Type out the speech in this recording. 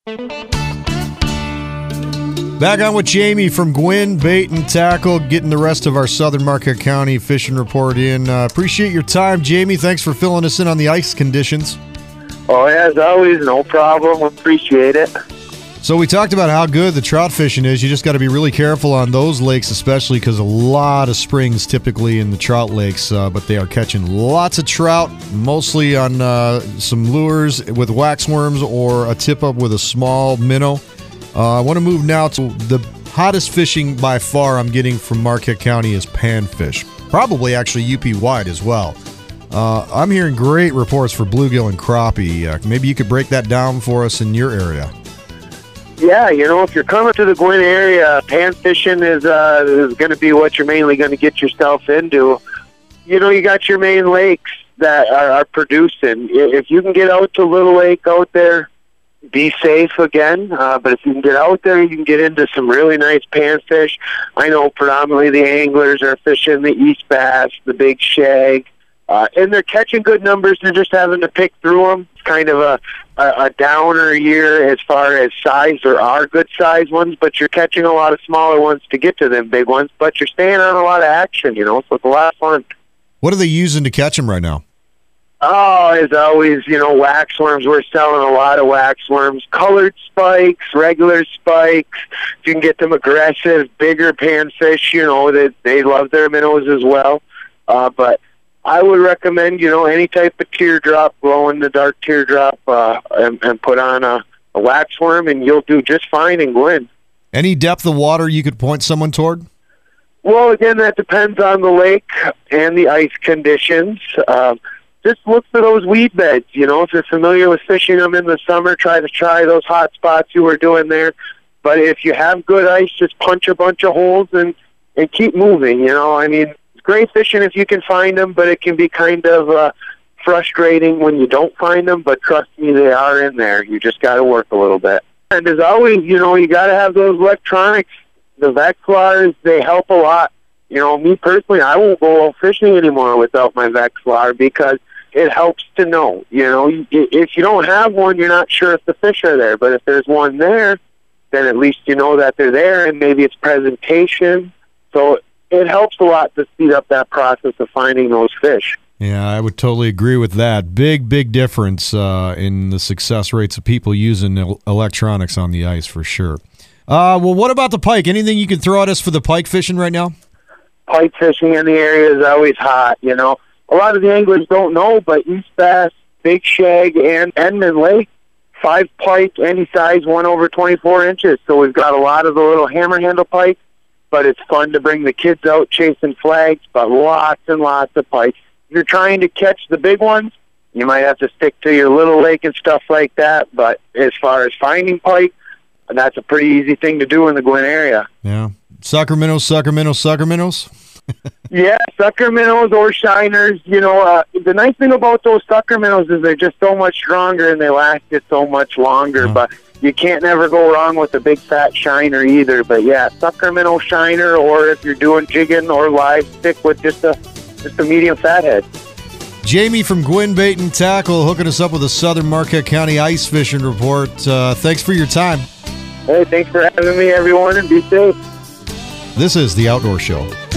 Back on with Jamie from Gwinn Bait and Tackle, getting the rest of our Southern Marquette County fishing report in. Appreciate your time, Jamie. Thanks for filling us in on the ice conditions. Oh, as always, no problem. Appreciate it. So we talked about how good the trout fishing is. You just got to be really careful on those lakes, especially because a lot of springs typically in the trout lakes, but they are catching lots of trout, mostly on some lures with waxworms or a tip-up with a small minnow. I want to move now to the hottest fishing by far I'm getting from Marquette County is panfish. Probably actually UP-wide as well. I'm hearing great reports for bluegill and crappie. Maybe you could break that down for us in your area. Yeah, if you're coming to the Gwinn area, pan fishing is going to be what you're mainly going to get yourself into. You got your main lakes that are producing. If you can get out to Little Lake out there, be safe again. But if you can get out there, you can get into some really nice panfish. I know predominantly the anglers are fishing the East Bass, the big shag, and they're catching good numbers. They're just having to pick through them. It's kind of a downer year as far as size. There are good size ones, but you're catching a lot of smaller ones to get to them big ones. But you're staying on a lot of action, so it's a lot of fun. What are they using to catch them right now? Oh, as always, waxworms. We're selling a lot of waxworms. Colored spikes, regular spikes. If you can get them aggressive, bigger panfish, they love their minnows as well. But I would recommend, any type of teardrop, glow in the dark teardrop, and put on a waxworm, and you'll do just fine in Gwinn. Any depth of water you could point someone toward? Well, again, that depends on the lake and the ice conditions. Just look for those weed beds. If you're familiar with fishing them in the summer, try those hot spots you were doing there. But if you have good ice, just punch a bunch of holes and keep moving. It's great fishing if you can find them, but it can be kind of frustrating when you don't find them. But trust me, they are in there. You just got to work a little bit. And as always, you got to have those electronics. The Vexilar, they help a lot. Me personally, I won't go out fishing anymore without my Vexilar because it helps to know. If you don't have one, you're not sure if the fish are there. But if there's one there, then at least you know that they're there, and maybe it's presentation. So it helps a lot to speed up that process of finding those fish. Yeah, I would totally agree with that. Big difference in the success rates of people using electronics on the ice for sure. Well, what about the pike? Anything you can throw at us for the pike fishing right now? Pike fishing in the area is always hot, A lot of the anglers don't know, but East Bass, Big Shag, and Edmond Lake, 5 pike, any size, 1 over 24 inches. So we've got a lot of the little hammer handle pike, but it's fun to bring the kids out chasing flags, but lots and lots of pike. If you're trying to catch the big ones, you might have to stick to your little lake and stuff like that. But as far as finding pike, that's a pretty easy thing to do in the Gwinn area. Yeah. Sucker minnows. Yeah, sucker minnows or shiners. The nice thing about those sucker minnows is they're just so much stronger and they last just so much longer. But you can't never go wrong with a big fat shiner either. But yeah, sucker minnow, shiner, or if you're doing jigging or live, stick with just a medium fathead. Jamie from Gwinn Bait and Tackle hooking us up with a Southern Marquette County ice fishing report. Thanks for your time. Hey, thanks for having me, everyone, and be safe. This is The Outdoor Show.